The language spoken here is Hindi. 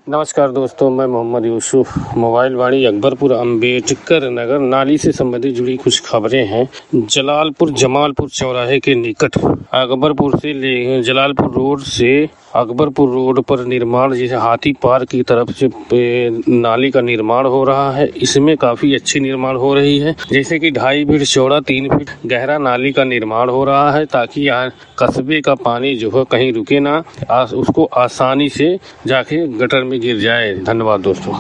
नमस्कार दोस्तों, मैं मोहम्मद यूसुफ। मोबाइल वाणी अकबरपुर अंबेडकर नगर नाली से संबंधित जुड़ी कुछ खबरें हैं। जलालपुर जमालपुर चौराहे के निकट अकबरपुर से जलालपुर रोड से अकबरपुर रोड पर निर्माण, जैसे हाथी पार्क की तरफ से नाली का निर्माण हो रहा है। इसमें काफी अच्छी निर्माण हो रही है, जैसे कि 2.5 फीट चौड़ा 3 फीट गहरा नाली का निर्माण हो रहा है, ताकि यहाँ कस्बे का पानी जो है कहीं रुके ना, उसको आसानी से जाके गटर में गिर जाए। धन्यवाद दोस्तों।